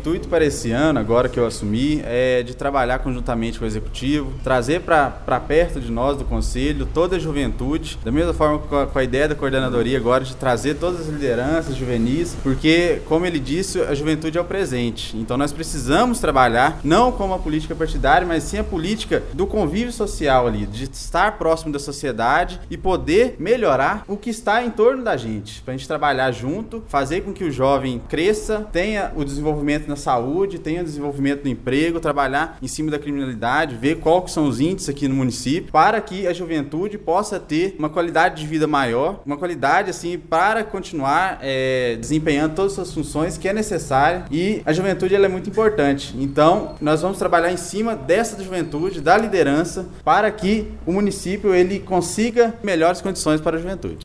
intuito para esse ano, agora que eu assumi, é de trabalhar conjuntamente com o Executivo, trazer para perto de nós, do Conselho, toda a juventude, da mesma forma com a ideia da coordenadoria agora, de trazer todas as lideranças juvenis, porque, como ele disse, a juventude é o presente. Então nós precisamos trabalhar, não como a política partidária, mas sim a política do convívio social ali, de estar próximo da sociedade e poder melhorar o que está em torno da gente, para a gente trabalhar junto, fazer com que o jovem cresça, tenha o desenvolvimento na saúde, tenha o desenvolvimento no emprego, trabalhar em cima da criminalidade, ver quais são os índices aqui no município, para que a juventude possa ter uma qualidade de vida maior, uma qualidade assim para continuar desempenhando todas as suas funções que é necessária, e a juventude ela é muito importante. Então nós vamos trabalhar em cima dessa juventude, da liderança, para que o município ele consiga melhores condições para a juventude.